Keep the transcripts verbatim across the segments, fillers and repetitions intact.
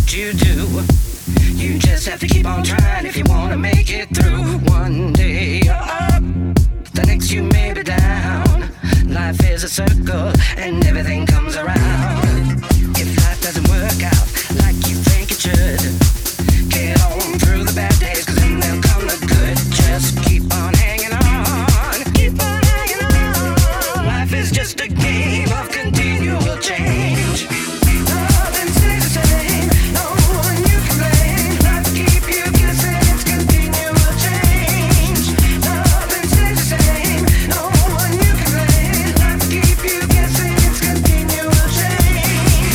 what you do. You just have to keep on trying if you wanna make it through. One day you're up, the next you may be down. Life is a circle and everything comes around. If life doesn't work out like you think it should, get on through the bad days, cause then they'll come the good. Just keep on hanging on, keep on hanging on. Life is just a game of continual change. Nothing stays the same, no one you can blame. Life will keep you guessing, it's continual change. Nothing stays the same, no one you can blame. Life will keep you guessing, it's continual change.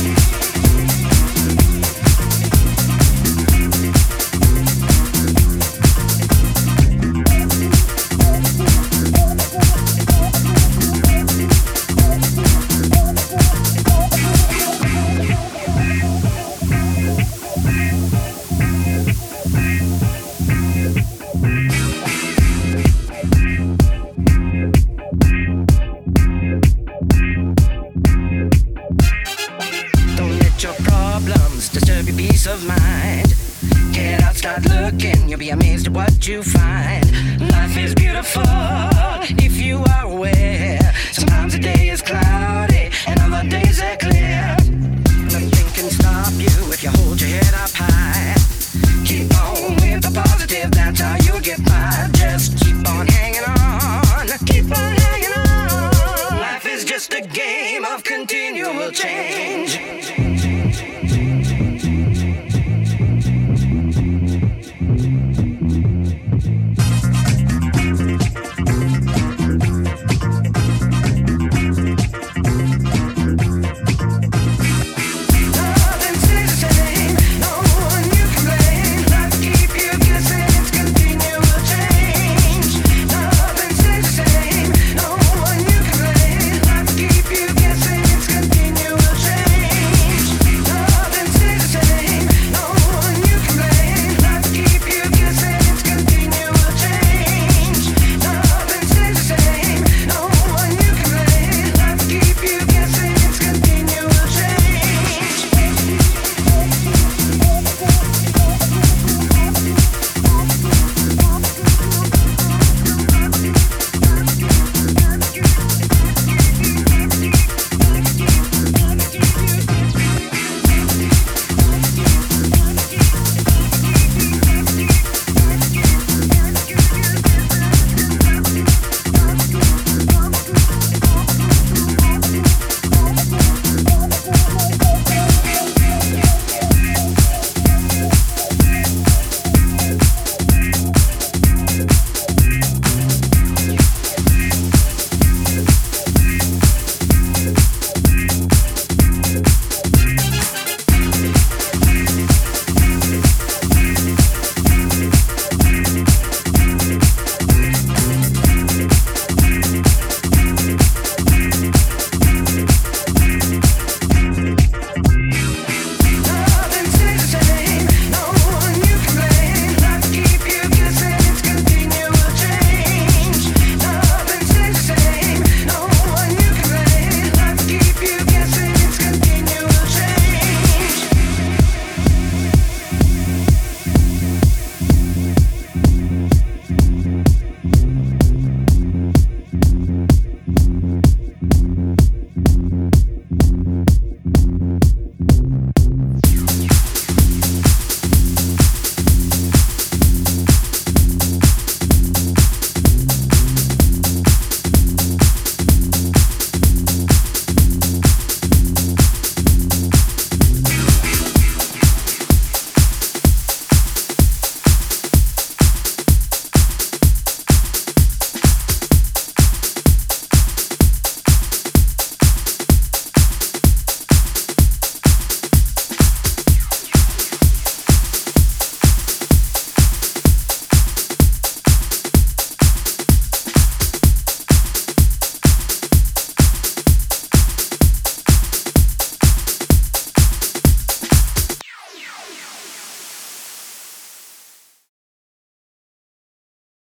Don't let your problems disturb your peace of mind. Get out, start looking, you'll be amazed at what you find. Life is beautiful if you are aware. Sometimes the day is cloudy and other days are clear. Nothing can stop you if you hold your head up high. Keep on with the positive, that's how you'll get by. Just keep on hanging on, keep on hanging on. Life is just a game of continual change.